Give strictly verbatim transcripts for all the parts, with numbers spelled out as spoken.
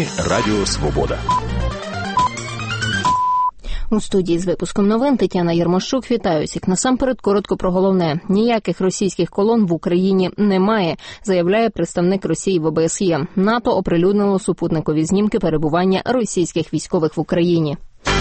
Радіо Свобода. У студії з випуском новин Тетяна Єрмощук. Вітаю всіх. Насамперед коротко про головне. Ніяких російських колон в Україні немає, заявляє представник Росії в О Б С Є. НАТО оприлюднило супутникові знімки перебування російських військових в Україні.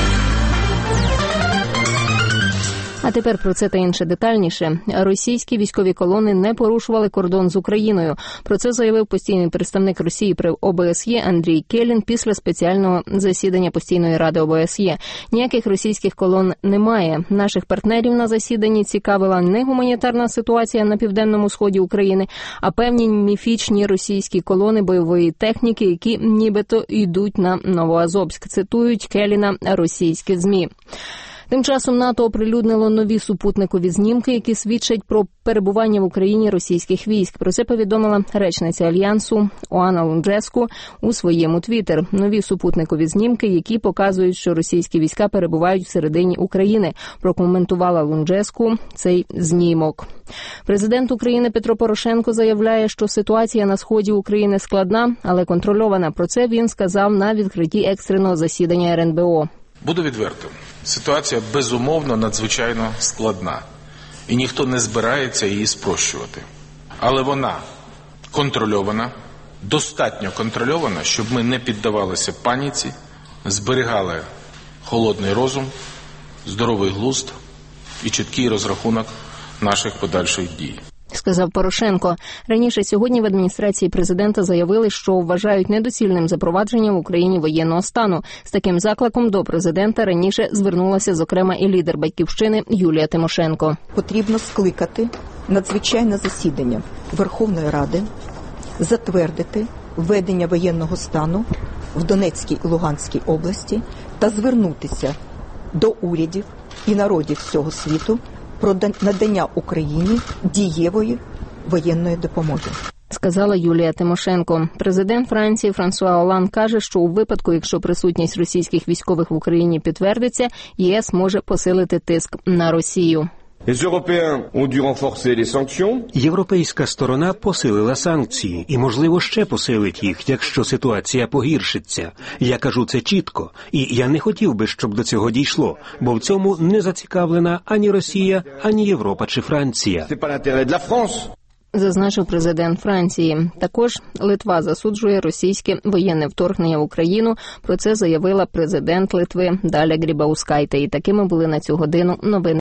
А тепер про це та інше детальніше. Російські військові колони не порушували кордон з Україною. Про це заявив постійний представник Росії при О Б С Є Андрій Келін після спеціального засідання Постійної ради О Б С Є. Ніяких російських колон немає. Наших партнерів на засіданні цікавила не гуманітарна ситуація на південному сході України, а певні міфічні російські колони бойової техніки, які нібито йдуть на Новоазовськ. Цитують Келіна російські ЗМІ. Тим часом НАТО оприлюднило нові супутникові знімки, які свідчать про перебування в Україні російських військ. Про це повідомила речниця Альянсу Оана Лунджеску у своєму твіттер. Нові супутникові знімки, які показують, що російські війська перебувають всередині України. Прокоментувала Лунджеску цей знімок. Президент України Петро Порошенко заявляє, що ситуація на сході України складна, але контрольована. Про це він сказав на відкритті екстреного засідання Ер Ен Бе О. Буду відвертим. Ситуація, безумовно, надзвичайно складна. І ніхто не збирається її спрощувати. Але вона контрольована, достатньо контрольована, щоб ми не піддавалися паніці, зберігали холодний розум, здоровий глузд і чіткий розрахунок наших подальших дій. Сказав Порошенко. Раніше сьогодні в адміністрації президента заявили, що вважають недоцільним запровадження в Україні воєнного стану. З таким закликом до президента раніше звернулася, зокрема, і лідер «Батьківщини» Юлія Тимошенко. Потрібно скликати надзвичайне засідання Верховної Ради, затвердити введення воєнного стану в Донецькій і Луганській області та звернутися до урядів і народів всього світу про надання Україні дієвої воєнної допомоги. Сказала Юлія Тимошенко. Президент Франції Франсуа Оланд каже, що у випадку, якщо присутність російських військових в Україні підтвердиться, Є С може посилити тиск на Росію. Європейська сторона посилила санкції і, можливо, ще посилить їх, якщо ситуація погіршиться. Я кажу це чітко, і я не хотів би, щоб до цього дійшло, бо в цьому не зацікавлена ані Росія, ані Європа чи Франція. Зазначив президент Франції. Також Литва засуджує російське воєнне вторгнення в Україну. Про це заявила президент Литви Даля Грібаускайте. І такими були на цю годину новини.